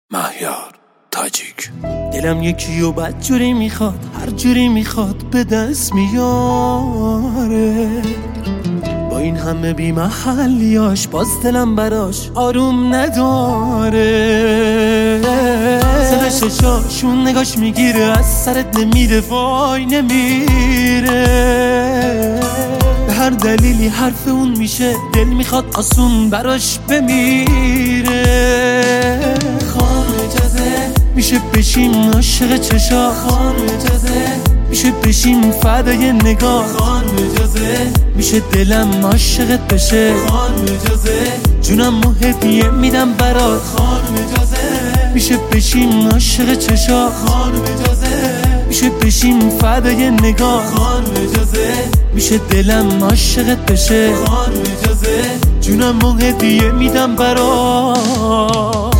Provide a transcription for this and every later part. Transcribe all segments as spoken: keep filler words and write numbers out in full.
مهیار تاجیک. دلم یکی و بد جوری میخواد، هر جوری میخواد به دست میاره. با این همه بی محلیاش باز دلم براش آروم نداره. سر ششاشون نگاش میگیره، از سرت نمیره، وای نمیره. به هر دلیلی حرف اون میشه، دل میخواد آسون براش بمیره. خان اجازه میشه بشیم عاشق چشا، خان اجازه میشه بشیم فدای نگاه، خان اجازه میشه دلم عاشقت بشه، خان اجازه جونم و هدیه میدم برات، خان اجازه میشه بشیم عاشق چشا، خان اجازه میشه بشیم فدای نگاه، خان اجازه میشه دلم عاشقت بشه، خان اجازه جونم و هدیه میدم برات.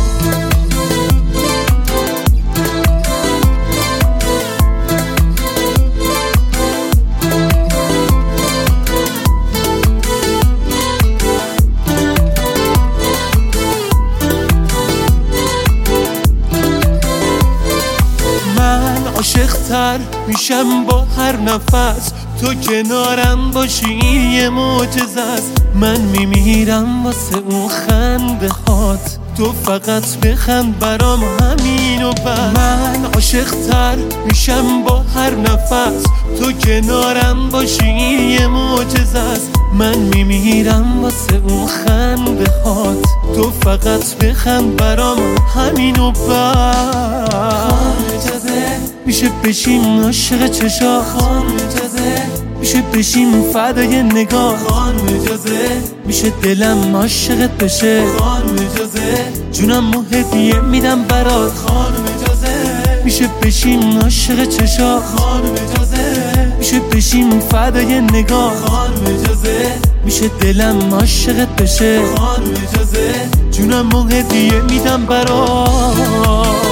عاشق‌تر میشم با هر نفس، تو کنارم باشی یه معجزه است. من میمیرم واسه اون خنده هات، تو فقط بخند برام همین و بس. من عاشق‌تر میشم با هر نفس، تو کنارم باشی یه معجزه است. من میمیرم واسه اون خنده هات، تو فقط بخند برام همین و بس. میشه بشیم عاشق چشا، خان اجازه میشه بشیم فدای نگاه، خان اجازه میشه دلم عاشقت بشه، خان اجازه جونم و هدیه میدم برات، خان اجازه میشه بشیم عاشق چشا، خان اجازه میشه بشیم فدای نگاه، خان اجازه میشه دلم عاشقت بشه، خان اجازه جونم و هدیه میدم برات.